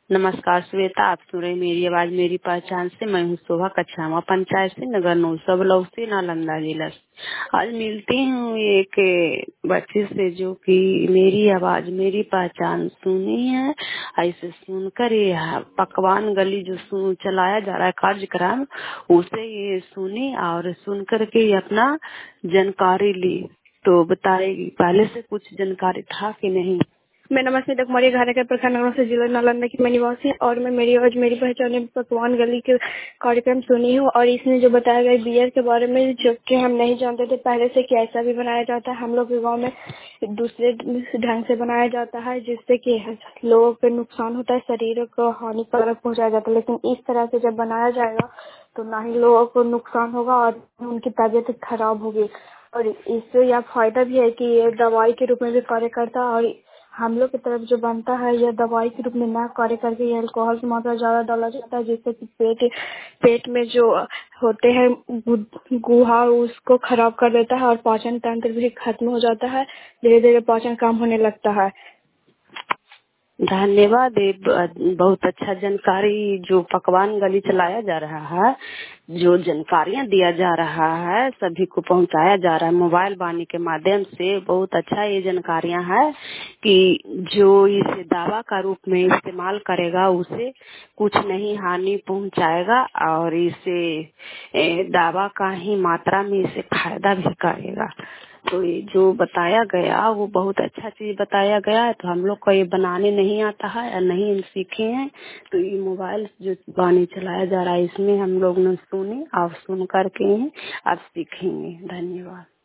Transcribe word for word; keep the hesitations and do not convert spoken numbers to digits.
नमस्कार श्वेता, आप सुन रहे मेरी आवाज मेरी पहचान से। मैं हूँ शोभा, कछावा पंचायत से, नगर नौसा ब्लॉक से, नालंदा जिला से। आज मिलती हूँ एक बच्चे से जो कि मेरी आवाज मेरी पहचान सुनी है। ऐसे सुनकर ये पकवान गली जो सुन चलाया जा रहा है कार्यक्रम, उसे ये सुनी और सुन कर के ये अपना जानकारी ली। तो बताएगी पहले से कुछ जानकारी था कि नहीं। मैं नमस्ते कुमारी घाटा के प्रखंड नगर से जिला नालंदा की मैं निवासी और मैं मेरी आज मेरी पहचान पकवान गली के कार्यक्रम सुनी हूँ। और इसमें जो बताया गया बियर के बारे में, जो कि हम नहीं जानते थे पहले से कि ऐसा भी बनाया जाता है। हम लोग के गांव में दूसरे ढंग से बनाया जाता है, जिससे कि लोगों को नुकसान होता है, शरीर को हानिकारक पहुँचाया जाता है। लेकिन इस तरह से जब बनाया जाएगा तो ना ही लोगों को नुकसान होगा और उनकी तबीयत खराब होगी। और इससे यह फायदा भी है कि ये दवाई के रूप में भी कार्य करता है। और हम लोग की तरफ जो बनता है यह दवाई के रूप में ना कार्य करके ये अल्कोहल की मात्रा ज्यादा डाला जाता है, जिससे कि पेट पेट में जो होते हैं गुहा उसको खराब कर देता है और पाचन तंत्र भी खत्म हो जाता है। धीरे धीरे पाचन कम होने लगता है। धन्यवाद। ये बहुत अच्छा जानकारी जो पकवान गली चलाया जा रहा है, जो जानकारियां दिया जा रहा है, सभी को पहुंचाया जा रहा है मोबाइल वाणी के माध्यम से। बहुत अच्छा ये जानकारियां है कि जो इसे दवा का रूप में इस्तेमाल करेगा उसे कुछ नहीं हानि पहुंचाएगा और इसे दवा का ही मात्रा में इसे फायदा भी करेगा। तो ये जो बताया गया वो बहुत अच्छा चीज बताया गया है। तो हम लोग को ये बनाने नहीं आता है या नहीं हम सीखे हैं, तो ये मोबाइल जो वाणी चलाया जा रहा है इसमें हम लोग ने सुने और सुन करके अब सीखेंगे। धन्यवाद।